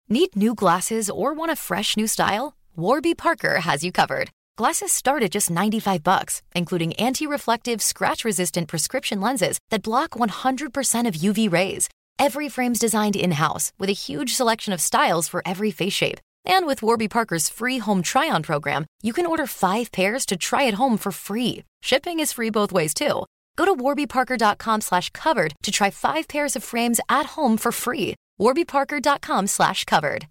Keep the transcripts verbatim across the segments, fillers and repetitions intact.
Need new glasses or want a fresh new style? Warby Parker has you covered. Glasses start at just ninety-five bucks, including anti-reflective, scratch-resistant prescription lenses that block one hundred percent of U V rays. Every frame's designed in-house with a huge selection of styles for every face shape. And with Warby Parker's free home try-on program, you can order five pairs to try at home for free. Shipping is free both ways, too. Go to warbyparker.com slash covered to try five pairs of frames at home for free. warbyparker.com slash covered.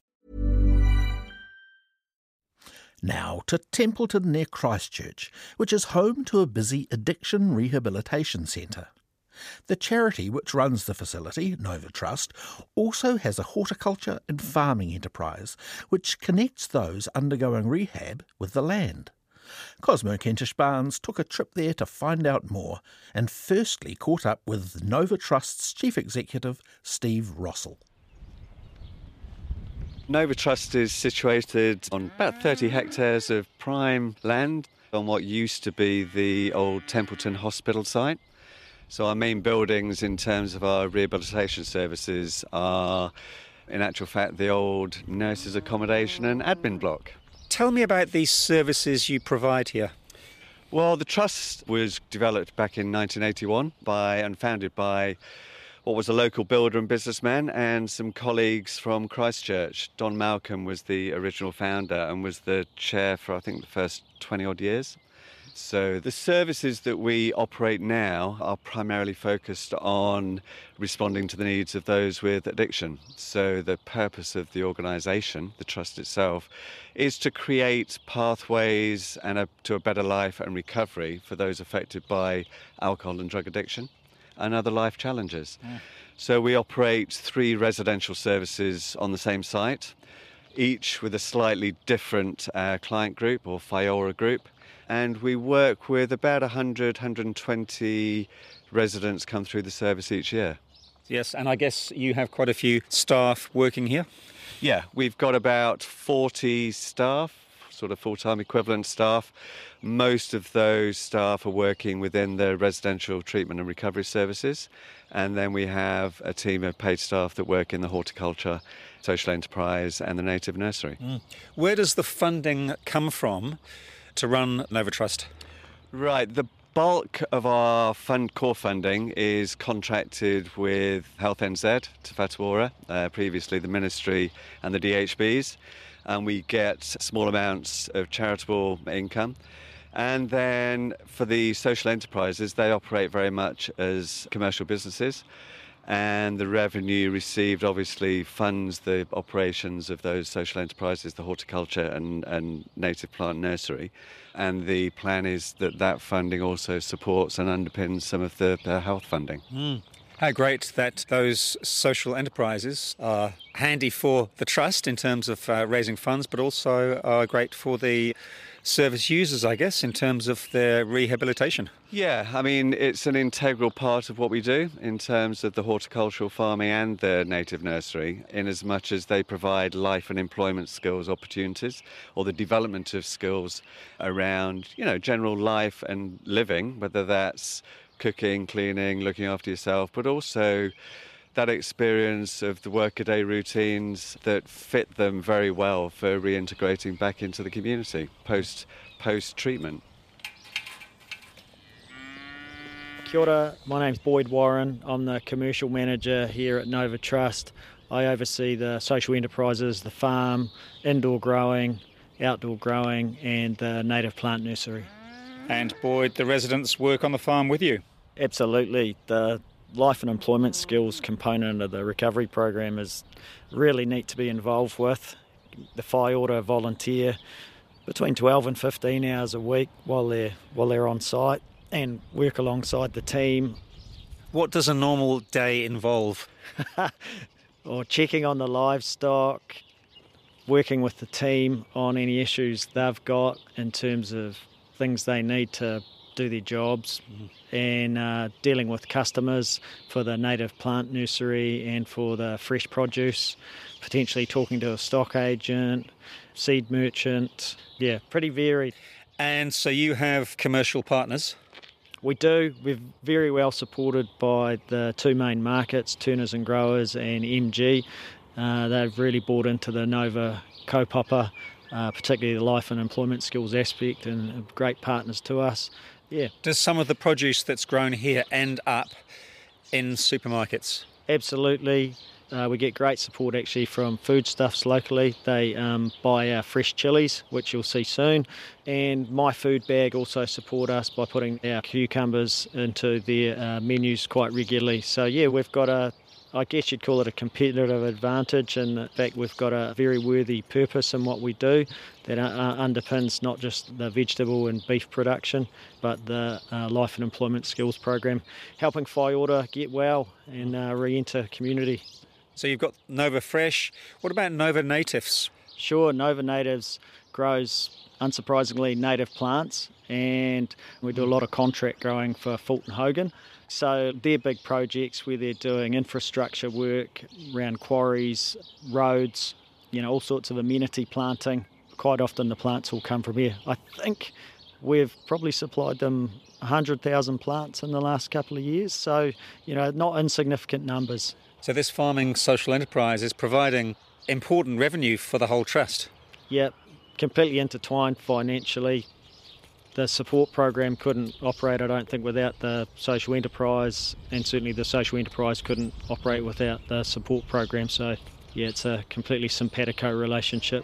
Now to Templeton near Christchurch, which is home to a busy addiction rehabilitation centre. The charity which runs the facility, Nova Trust, also has a horticulture and farming enterprise which connects those undergoing rehab with the land. Cosmo Kentish Barnes took a trip there to find out more and firstly caught up with Nova Trust's Chief Executive, Steve Rossell. Nova Trust is situated on about thirty hectares of prime land on what used to be the old Templeton Hospital site. So our main buildings in terms of our rehabilitation services are, in actual fact, the old nurses' accommodation and admin block. Tell me about these services you provide here. Well, the Trust was developed back in nineteen eighty-one by and founded by what was a local builder and businessman and some colleagues from Christchurch. Don Malcolm was the original founder and was the chair for, I think, the first twenty odd years. So the services that we operate now are primarily focused on responding to the needs of those with addiction. So the purpose of the organisation, the Trust itself, is to create pathways and a, to a better life and recovery for those affected by alcohol and drug addiction and other life challenges. Yeah. So we operate three residential services on the same site, each with a slightly different uh, client group or FIORA group. And we work with about one hundred, one hundred twenty residents come through the service each year. Yes, and I guess you have quite a few staff working here? Yeah, we've got about forty staff, sort of full-time equivalent staff. Most of those staff are working within the residential treatment and recovery services. And then we have a team of paid staff that work in the horticulture, social enterprise and the native nursery. Mm. Where does the funding come from to run Nova Trust? Right, the bulk of our fund core funding is contracted with Health N Z, Te Whatu Ora, uh, previously the Ministry and the D H Bs, and we get small amounts of charitable income. And then for the social enterprises, they operate very much as commercial businesses, and the revenue received obviously funds the operations of those social enterprises, the horticulture and, and native plant nursery. And the plan is that that funding also supports and underpins some of the, the health funding. Mm. How great that those social enterprises are handy for the Trust in terms of uh, raising funds, but also are great for the service users, I guess, in terms of their rehabilitation. Yeah, I mean, it's an integral part of what we do in terms of the horticultural farming and the native nursery, in as much as they provide life and employment skills opportunities or the development of skills around, you know, general life and living, whether that's cooking, cleaning, looking after yourself, but also that experience of the workaday routines that fit them very well for reintegrating back into the community post post treatment. Kia ora, my name's Boyd Warren. I'm the commercial manager here at Nova Trust. I oversee the social enterprises, the farm, indoor growing, outdoor growing and the native plant nursery. And Boyd, the residents work on the farm with you? Absolutely. The life and employment skills component of the recovery program is really neat to be involved with. The FIORA volunteer between twelve and fifteen hours a week while they're while they're on site and work alongside the team. What does a normal day involve? Or checking on the livestock, working with the team on any issues they've got in terms of things they need to do their jobs, and uh, dealing with customers for the native plant nursery and for the fresh produce, potentially talking to a stock agent, seed merchant. Yeah, pretty varied. And so you have commercial partners? We do. We're very well supported by the two main markets, Turners and Growers and M G. Uh, they've really bought into the Nova kaupapa, uh, particularly the life and employment skills aspect, and great partners to us. Yeah. Does some of the produce that's grown here end up in supermarkets? Absolutely. Uh, we get great support actually from Foodstuffs locally. They um, buy our fresh chilies, which you'll see soon, and My Food Bag also support us by putting our cucumbers into their uh, menus quite regularly. So yeah, we've got a, I guess you'd call it a competitive advantage, and in fact we've got a very worthy purpose in what we do that uh, underpins not just the vegetable and beef production, but the uh, Life and Employment Skills program, helping Whaiora get well and uh, re-enter community. So you've got Nova Fresh. What about Nova Natives? Sure, Nova Natives grows, unsurprisingly, native plants, and we do a lot of contract growing for Fulton Hogan. So they're big projects where they're doing infrastructure work around quarries, roads, you know, all sorts of amenity planting. Quite often the plants will come from here. I think we've probably supplied them one hundred thousand plants in the last couple of years, so, you know, not insignificant numbers. So this farming social enterprise is providing important revenue for the whole trust? Yep, completely intertwined financially. The support program couldn't operate, I don't think, without the social enterprise, and certainly the social enterprise couldn't operate without the support program. So, yeah, it's a completely simpatico relationship.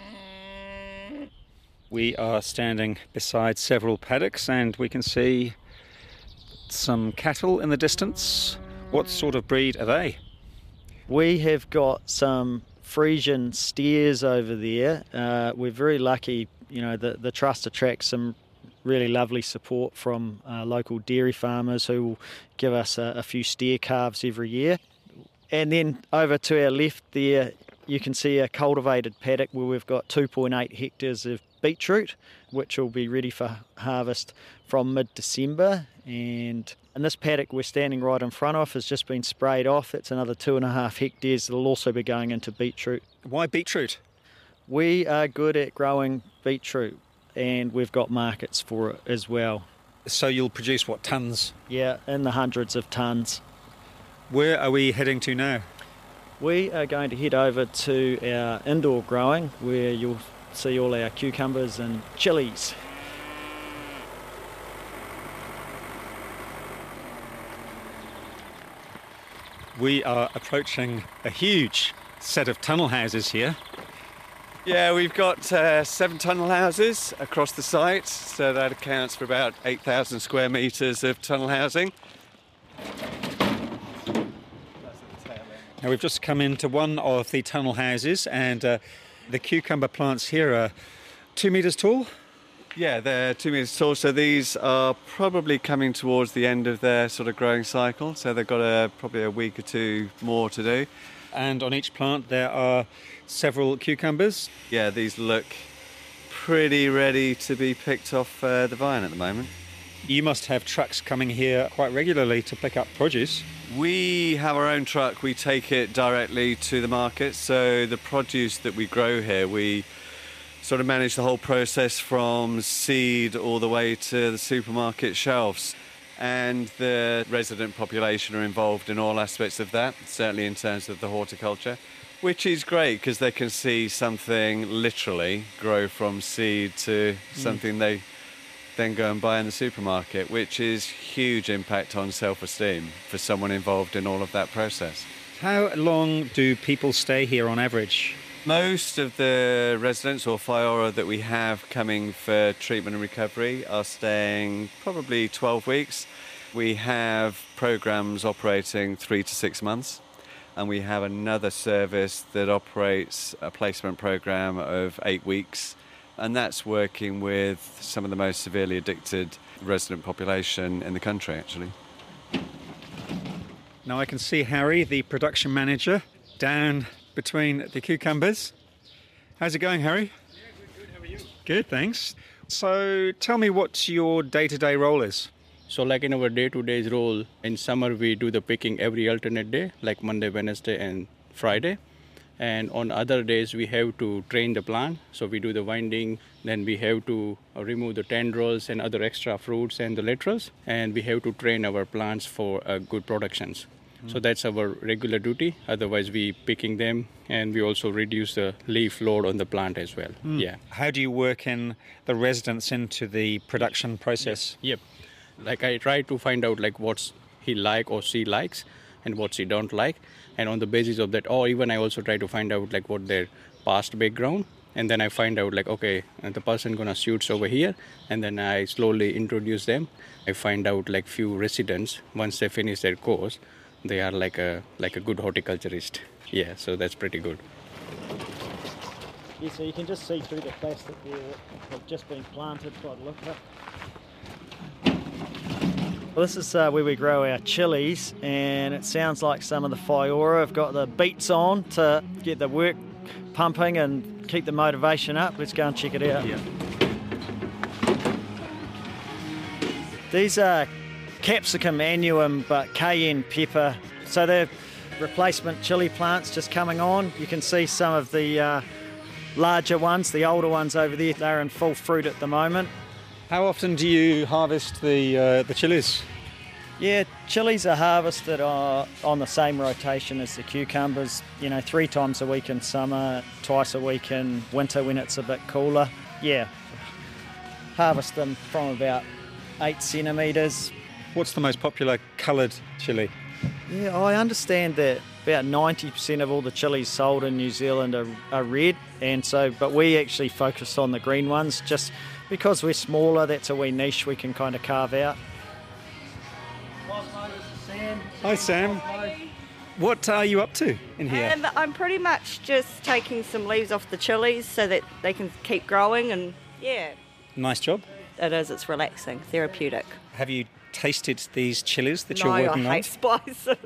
We are standing beside several paddocks and we can see some cattle in the distance. What sort of breed are they? We have got some Frisian steers over there. Uh, we're very lucky, you know, the, the Trust attracts some really lovely support from uh, local dairy farmers who will give us a, a few steer calves every year. And then over to our left there, you can see a cultivated paddock where we've got two point eight hectares of beetroot, which will be ready for harvest from mid-December. And in this paddock we're standing right in front of has just been sprayed off. It's another two and a half hectares. It'll also be going into beetroot. Why beetroot? We are good at growing beetroot, and we've got markets for it as well. So you'll produce what, tonnes? Yeah, in the hundreds of tonnes. Where are we heading to now? We are going to head over to our indoor growing where you'll see all our cucumbers and chilies. We are approaching a huge set of tunnel houses here. Yeah, we've got uh, seven tunnel houses across the site, so that accounts for about eight thousand square metres of tunnel housing. Now we've just come into one of the tunnel houses, and uh, the cucumber plants here are two metres tall. Yeah, they're two metres tall, so these are probably coming towards the end of their sort of growing cycle, so they've got a, probably a week or two more to do. And on each plant there are several cucumbers. Yeah, these look pretty ready to be picked off uh, the vine at the moment. You must have trucks coming here quite regularly to pick up produce. We have our own truck. We take it directly to the market. So the produce that we grow here, we sort of manage the whole process from seed all the way to the supermarket shelves. And the resident population are involved in all aspects of that, certainly in terms of the horticulture, which is great because they can see something literally grow from seed to something mm. they then go and buy in the supermarket, which is huge impact on self-esteem for someone involved in all of that process. How long do people stay here on average? Most of the residents or Whaiora that we have coming for treatment and recovery are staying probably twelve weeks. We have programs operating three to six months, and we have another service that operates a placement program of eight weeks. And that's working with some of the most severely addicted resident population in the country, actually. Now I can see Harry, the production manager, down between the cucumbers. How's it going, Harry? Yeah, good, good. How are you? Good, thanks. So tell me what your day-to-day role is. So like in our day-to-day role, in summer we do the picking every alternate day, like Monday, Wednesday and Friday. And on other days we have to train the plant, so we do the winding, then we have to remove the tendrils and other extra fruits and the laterals, and we have to train our plants for uh, good productions. Mm. So that's our regular duty. Otherwise, we picking them, and we also reduce the leaf load on the plant as well. Mm. Yeah. How do you work in the residents into the production process? Yep. Like I try to find out like what's he like or she likes, and what she don't like, and on the basis of that, or even I also try to find out like what their past background. And then I find out like, okay, the person gonna shoots over here, and then I slowly introduce them. I find out like few residents, once they finish their course, they are like a like a good horticulturist. Yeah, so that's pretty good. Yeah, so you can just see through the plastic there that have just been planted by the look of it. Well, this is uh, where we grow our chilies, and it sounds like some of the Fiora have got the beats on to get the work pumping and keep the motivation up. Let's go and check it out. Yeah. These are capsicum annuum but cayenne pepper. So they're replacement chili plants just coming on. You can see some of the uh, larger ones, the older ones over there. They're in full fruit at the moment. How often do you harvest the uh, the chilies? Yeah, chilies are harvested uh, on the same rotation as the cucumbers, you know, three times a week in summer, twice a week in winter when it's a bit cooler. Yeah, harvest them from about eight centimetres. What's the most popular coloured chili? Yeah, I understand that about ninety percent of all the chilies sold in New Zealand are, are red, and so, but we actually focus on the green ones just because we're smaller. That's a wee niche we can kind of carve out. Hi Sam. What are you up to in here? Um, I'm pretty much just taking some leaves off the chilies so that they can keep growing, and yeah. Nice job. It is, it's relaxing, therapeutic. Have you tasted these chilies that no, you're working I on? hate spices.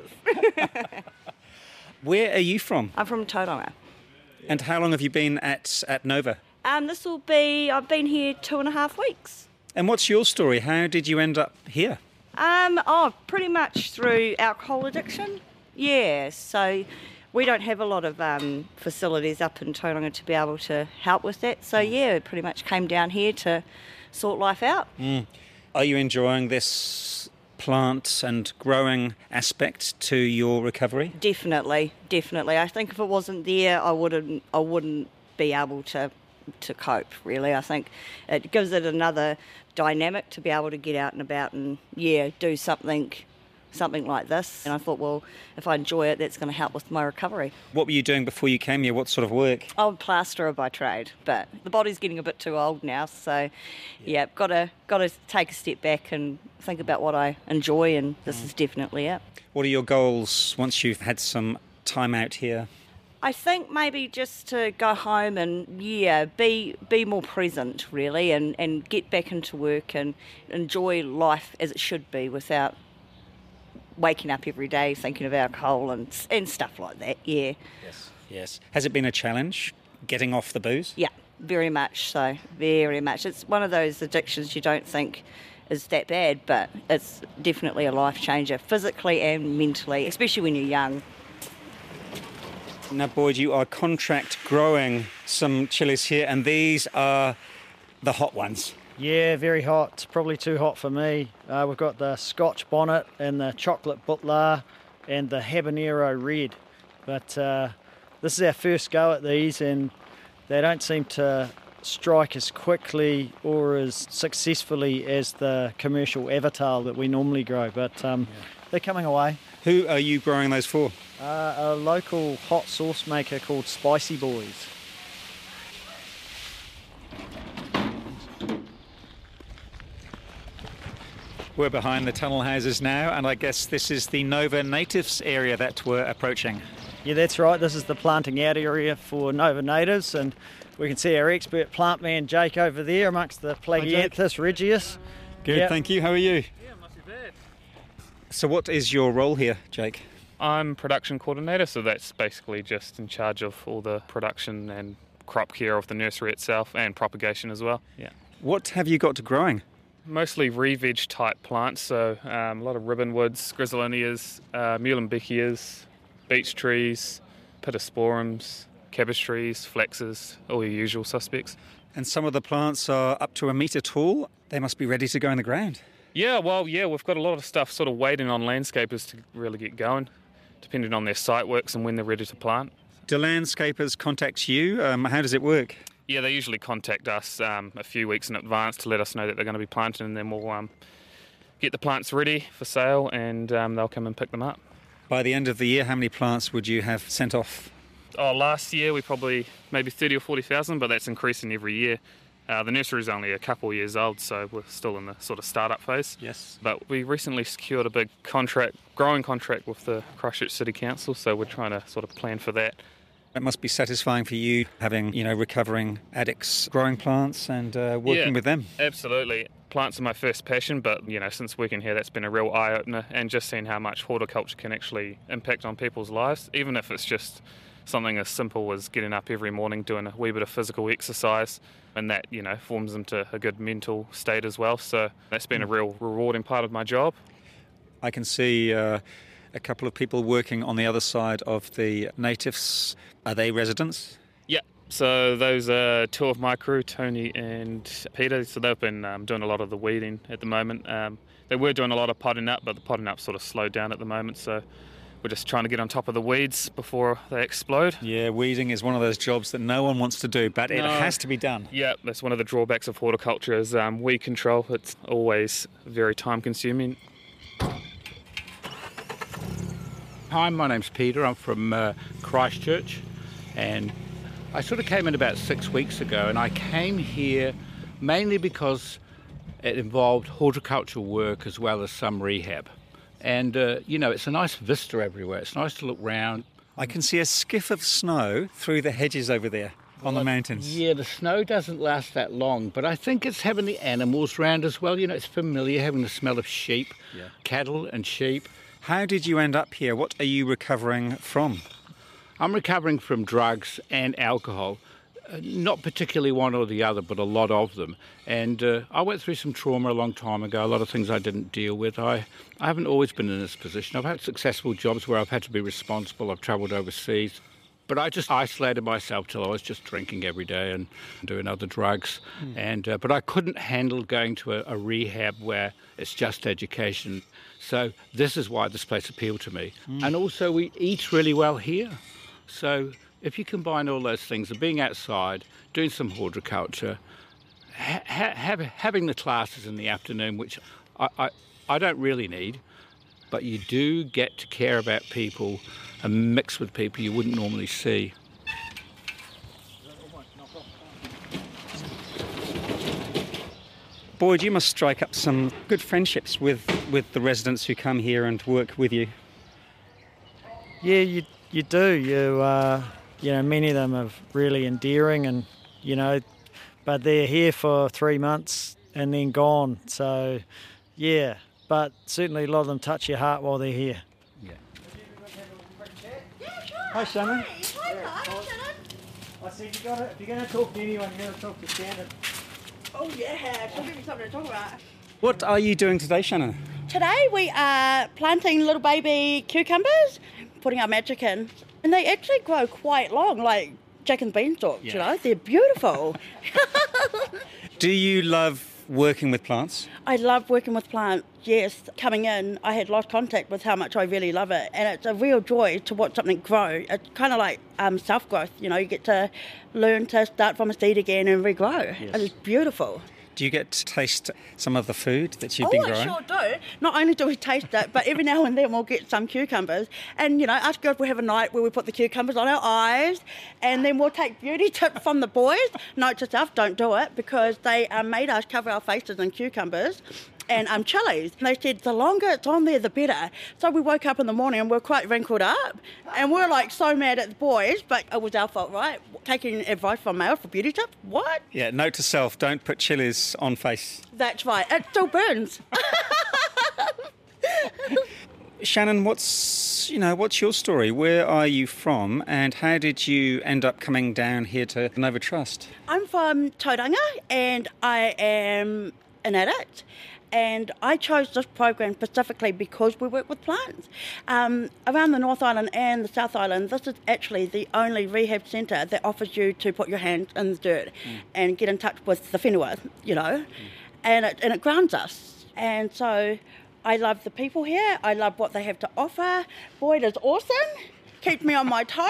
Where are you from? I'm from Tauranga. And how long have you been at, at Nova? Um, this will be, I've been here two and a half weeks. And what's your story? How did you end up here? Um, oh, pretty much through alcohol addiction. Yeah, so we don't have a lot of um, facilities up in Tauranga to be able to help with that. So yeah, pretty much came down here to sort life out. Mm. Are you enjoying this plant and growing aspect to your recovery? Definitely, definitely. I think if it wasn't there, I wouldn't, I wouldn't be able to to cope, really. I think it gives it another dynamic to be able to get out and about and, yeah, do something something like this. And I thought, well, if I enjoy it, that's going to help with my recovery. What were you doing before you came here? What sort of work? I'm a plasterer by trade, but the body's getting a bit too old now, so, yeah, got to got to take a step back and think about what I enjoy, and this mm. is definitely it. What are your goals once you've had some time out here? I think maybe just to go home and, yeah, be be more present, really, and, and get back into work and enjoy life as it should be without waking up every day thinking of alcohol and, and stuff like that, yeah. Yes, yes. Has it been a challenge, getting off the booze? Yeah, very much so, very much. It's one of those addictions you don't think is that bad, but it's definitely a life changer, physically and mentally, especially when you're young. Now, Boyd, you are contract growing some chilies here, and these are the hot ones. Yeah, very hot. It's probably too hot for me. Uh, we've got the Scotch bonnet and the chocolate butler and the habanero red. But uh, this is our first go at these, and they don't seem to strike as quickly or as successfully as the commercial Avatar that we normally grow. But um, yeah. They're coming away. Who are you growing those for? Uh, a local hot sauce maker called Spicy Boys. We're behind the tunnel houses now, and I guess this is the Nova Natives area that we're approaching. Yeah, that's right. This is the planting out area for Nova Natives, and we can see our expert plant man Jake over there amongst the Plagianthus regius. Good, yep. Thank you. How are you? Yeah, not too bad. So what is your role here, Jake? I'm production coordinator, so that's basically just in charge of all the production and crop care of the nursery itself and propagation as well. Yeah. What have you got growing? Mostly re-veg type plants, so um, a lot of ribbonwoods, griselinias, uh, muehlenbeckias, beech trees, pittosporums, cabbage trees, flaxes, all your usual suspects. And some of the plants are up to a metre tall. They must be ready to go in the ground. Yeah, well, yeah, we've got a lot of stuff sort of waiting on landscapers to really get going. depending on their site works and when they're ready to plant. Do landscapers contact you? Um, how does it work? Yeah, they usually contact us um, a few weeks in advance to let us know that they're going to be planting, and then we'll um, get the plants ready for sale, and um, they'll come and pick them up. By the end of the year, how many plants would you have sent off? Oh, last year we probably maybe thirty or forty thousand, but that's increasing every year. Uh, the nursery is only a couple of years old, so we're still in the sort of start-up phase. Yes. But we recently secured a big contract, growing contract with the Christchurch City Council, so we're trying to sort of plan for that. It must be satisfying for you having, you know, recovering addicts growing plants and uh, working yeah, with them. Absolutely. Plants are my first passion, but, you know, since working here, that's been a real eye-opener, and just seeing how much horticulture can actually impact on people's lives, even if it's just something as simple as getting up every morning, doing a wee bit of physical exercise, and that, you know, forms them to a good mental state as well. So that's been a real rewarding part of my job. I can see uh, a couple of people working on the other side of the natives. Are they residents? Yeah, so those are two of my crew, Tony and Peter. So they've been um, doing a lot of the weeding at the moment. Um, they were doing a lot of potting up, but the potting up sort of slowed down at the moment. So we're just trying to get on top of the weeds before they explode. Yeah, weeding is one of those jobs that no one wants to do, but no. It has to be done. Yeah, that's one of the drawbacks of horticulture is um, weed control. It's always very time-consuming. Hi, my name's Peter. I'm from uh, Christchurch, and I sort of came in about six weeks ago, and I came here mainly because it involved horticultural work as well as some rehab. And, uh, you know, it's a nice vista everywhere. It's nice to look round. I can see a skiff of snow through the hedges over there on the mountains. Yeah, the snow doesn't last that long, but I think it's having the animals round as well. You know, it's familiar, having the smell of sheep, yeah. cattle and sheep. How did you end up here? What are you recovering from? I'm recovering from drugs and alcohol. Uh, not particularly one or the other, but a lot of them. And uh, I went through some trauma a long time ago, a lot of things I didn't deal with. I, I haven't always been in this position. I've had successful jobs where I've had to be responsible. I've travelled overseas. But I just isolated myself till I was just drinking every day and doing other drugs. Mm. And uh, But I couldn't handle going to a, a rehab where it's just education. So this is why this place appealed to me. Mm. And also we eat really well here. So if you combine all those things of being outside, doing some horticulture, ha- ha- having the classes in the afternoon, which I, I, I don't really need, but you do get to care about people and mix with people you wouldn't normally see. Boyd, you must strike up some good friendships with, with the residents who come here and work with you. Yeah, you you do. You uh, you know, many of them are really endearing, and you know, but they're here for three months and then gone. So, yeah, but certainly a lot of them touch your heart while they're here. Yeah. Hi, Shannon. Hi, hi, Shannon. I said you got to, if you're going to talk to anyone, you're going to talk to Shannon. Oh yeah, she'll give me something to talk about. What are you doing today, Shannon? Today we are planting little baby cucumbers, putting our magic in. And they actually grow quite long, like Jack and Beanstalk, yeah. You know, they're beautiful. Do you love working with plants? I love working with plants, yes. Coming in, I had lost contact with how much I really love it. And it's a real joy to watch something grow. It's kind of like um, self-growth, you know, you get to learn to start from a seed again and regrow. Yes. It's beautiful. Do you get to taste some of the food that you've oh, been growing? Oh, I sure do. Not only do we taste it, but every now and then we'll get some cucumbers. And, you know, us girls will have a night where we put the cucumbers on our eyes, and then we'll take beauty tips from the boys. Note to self, don't do it, because they um, made us cover our faces in cucumbers and um, chilies. And they said the longer it's on there, the better. So we woke up in the morning and we we're quite wrinkled up. And we we're like so mad at the boys, but it was our fault, right? Taking advice from male for beauty tips? What? Yeah, note to self, don't put chilies on face. That's right. It still burns. Shannon, what's, you know, what's your story? Where are you from and how did you end up coming down here to Nova Trust? I'm from Tauranga and I am an addict. And I chose this program specifically because we work with plants. Um, around the North Island and the South Island, this is actually the only rehab centre that offers you to put your hand in the dirt mm. and get in touch with the whenua, you know, mm. and, it, and it grounds us. And so I love the people here. I love what they have to offer. Boyd is awesome. Keeps me on my toes.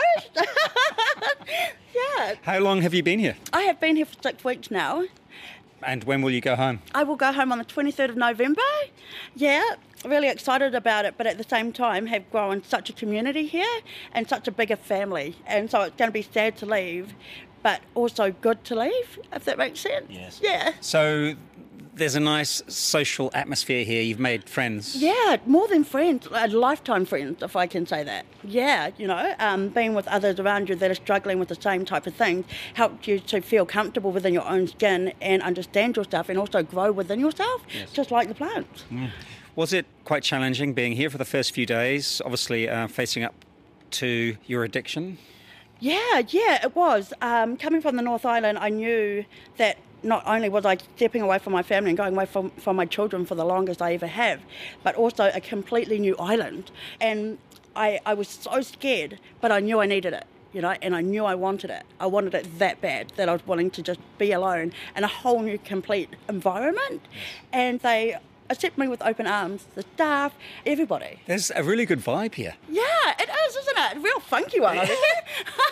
Yeah. How long have you been here? I have been here for six weeks now. And when will you go home? I will go home on the twenty-third of November. Yeah, really excited about it, but at the same time have grown such a community here and such a bigger family. And so it's going to be sad to leave, but also good to leave, if that makes sense. Yes. Yeah. So there's a nice social atmosphere here. You've made friends. Yeah, more than friends, uh, lifetime friends, if I can say that. Yeah, you know, um, being with others around you that are struggling with the same type of things helps you to feel comfortable within your own skin and understand yourself and also grow within yourself, yes. Just like the plants. Mm. Was it quite challenging being here for the first few days, obviously uh, facing up to your addiction? Yeah, yeah, it was. Um, coming from the North Island, I knew that not only was I stepping away from my family and going away from, from my children for the longest I ever have, but also a completely new island. And I, I was so scared, but I knew I needed it, you know, and I knew I wanted it. I wanted it that bad that I was willing to just be alone in a whole new, complete environment. And they accept me with open arms, the staff, everybody. There's a really good vibe here. Yeah, it is, isn't it? A real funky one over here.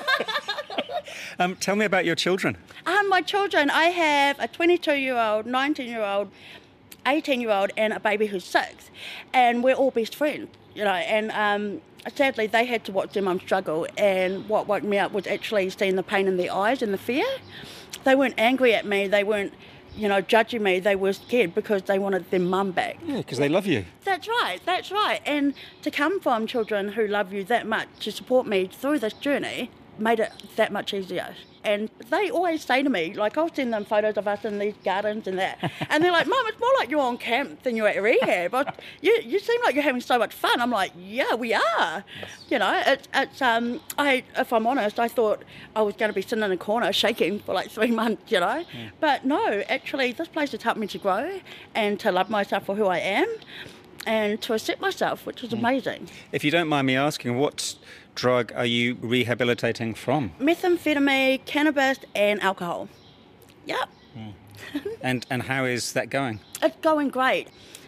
um, tell me about your children. Um, my children, I have a twenty-two-year-old, nineteen-year-old, eighteen-year-old and a baby who's six. And we're all best friends, you know, and um, sadly they had to watch their mum struggle, and what woke me up was actually seeing the pain in their eyes and the fear. They weren't angry at me, they weren't, you know, judging me. They were scared because they wanted their mum back. Yeah, because they love you. That's right, that's right. And to come from children who love you that much to support me through this journey made it that much easier. And they always say to me, like, I'll send them photos of us in these gardens and that. And they're like, Mum, it's more like you're on camp than you're at rehab. I, you, you seem like you're having so much fun. I'm like, yeah, we are. Yes. You know, it's, it's um, I, if I'm honest, I thought I was going to be sitting in a corner shaking for like three months, you know. Yeah. But no, actually, this place has helped me to grow and to love myself for who I am and to accept myself, which is amazing. If you don't mind me asking, what drug are you rehabilitating from? Methamphetamine, cannabis and alcohol. Yep. Mm. and and how is that going? It's going great.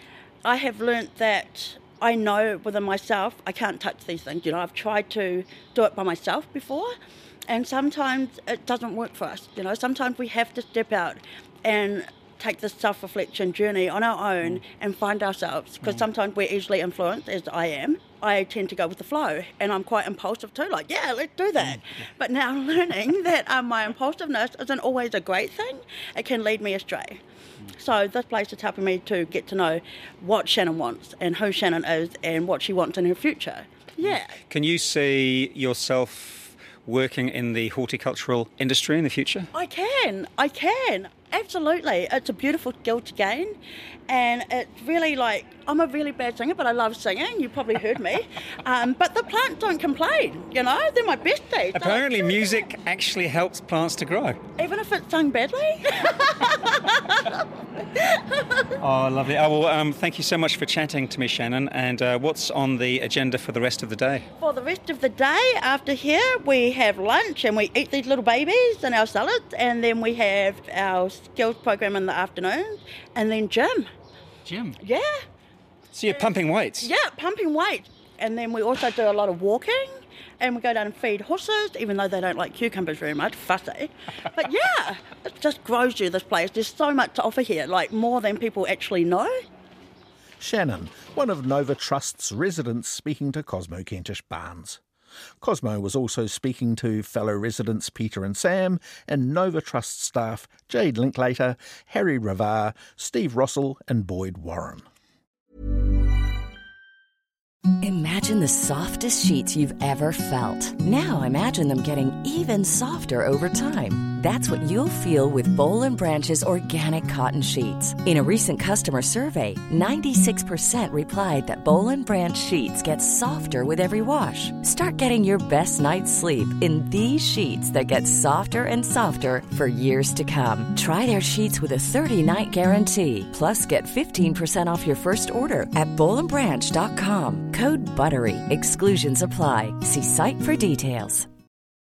I have learnt that I know within myself I can't touch these things. You know, I've tried to do it by myself before, and sometimes it doesn't work for us. You know, sometimes we have to step out and take this self-reflection journey on our own mm. and find ourselves, because mm. sometimes we're easily influenced, as I am. I tend to go with the flow, and I'm quite impulsive too, like, yeah, let's do that. Mm. But now I'm learning that um, my impulsiveness isn't always a great thing. It can lead me astray. Mm. So this place is helping me to get to know what Shannon wants and who Shannon is and what she wants in her future. Yeah. Can you see yourself working in the horticultural industry in the future? I can, I can. Absolutely. It's a beautiful skill to gain, and it's really like, I'm a really bad singer, but I love singing. You probably heard me. Um, but the plants don't complain, you know? They're my besties. Apparently music actually helps plants to grow. Even if it's sung badly? Oh, lovely. Oh, well, um, thank you so much for chatting to me, Shannon. And uh, what's on the agenda for the rest of the day? For the rest of the day, after here, we have lunch and we eat these little babies and our salads, and then we have our skills program in the afternoon, and then gym. Gym? Yeah. So you're pumping weights? Yeah, pumping weights. And then we also do a lot of walking, and we go down and feed horses, even though they don't like cucumbers very much, fussy. But yeah, it just grows you, this place. There's so much to offer here, like more than people actually know. Shannon, one of Nova Trust's residents, speaking to Cosmo Kentish Barnes. Cosmo was also speaking to fellow residents Peter and Sam and Nova Trust staff Jade Linklater, Harry Ravar, Steve Rossell and Boyd Warren. Imagine the softest sheets you've ever felt. Now imagine them getting even softer over time. That's what you'll feel with Boll and Branch's organic cotton sheets. In a recent customer survey, ninety-six percent replied that Boll and Branch sheets get softer with every wash. Start getting your best night's sleep in these sheets that get softer and softer for years to come. Try their sheets with a thirty-night guarantee. Plus, get fifteen percent off your first order at boll and branch dot com. Code BUTTERY. Exclusions apply. See site for details.